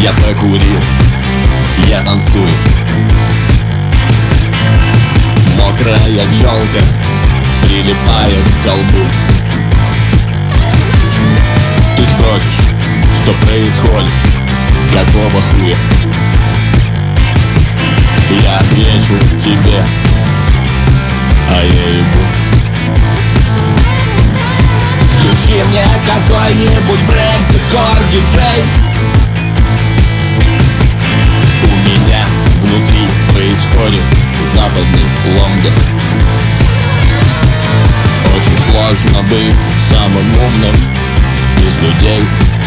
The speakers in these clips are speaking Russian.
Я покурил, я танцую. Мокрая челка прилипает к колбу. Ты спросишь, что происходит, какого хуя? Я отвечу тебе, а я ебу. Включи мне какой-нибудь брексикор, диджей. У меня внутри происходит западный Лондон. Очень сложно быть самым умным из людей,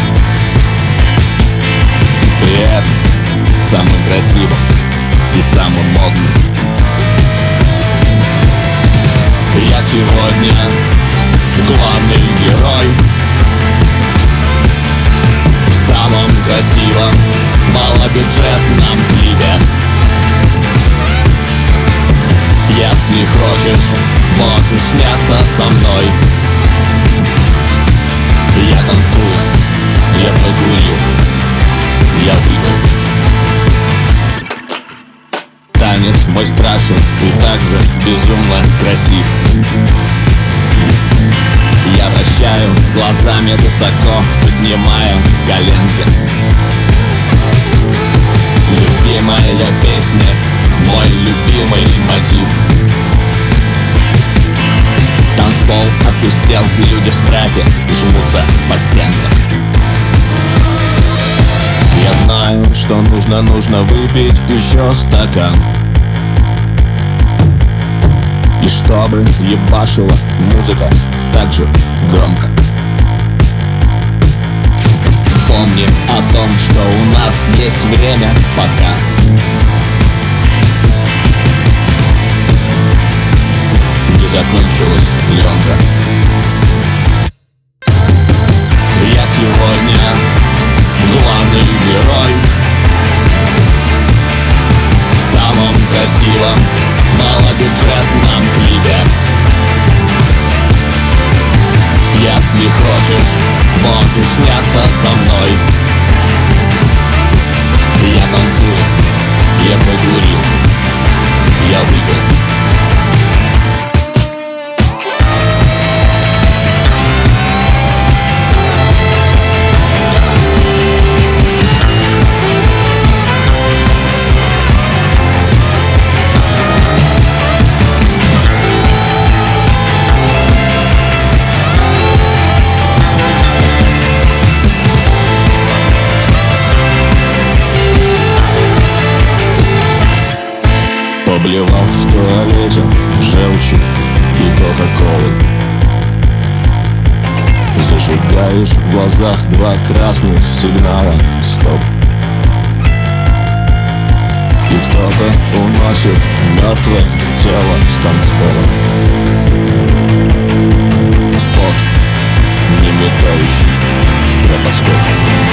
при этом самым красивым и самым модным. Я сегодня главный герой в самом красивом малобюджетном клипе. Если хочешь, можешь сняться со мной. Я танцую, я покурил, я выпил. Танец мой страшен и также безумно красив. Я вращаю глазами высоко, поднимая коленки. Любимая песня, мой любимый мотив. Танцпол опустел, люди в страхе жмутся по стенкам. Я знаю, что нужно выпить еще стакан, и чтобы ебашила музыка так же громко. Помни о том, что у нас есть время пока. Не закончилась пленка. Я сегодня главный герой в самом красивом малобюджетном клипе. Если хочешь, можешь сняться со мной. Я танцую, я покурил, я выпил. Поблевав в туалете желчью и кока-колой, зажигаешь в глазах два красных сигнала стоп. И кто-то уносит мертвое тело с танцпола. Пот, не мигающий стробоскоп.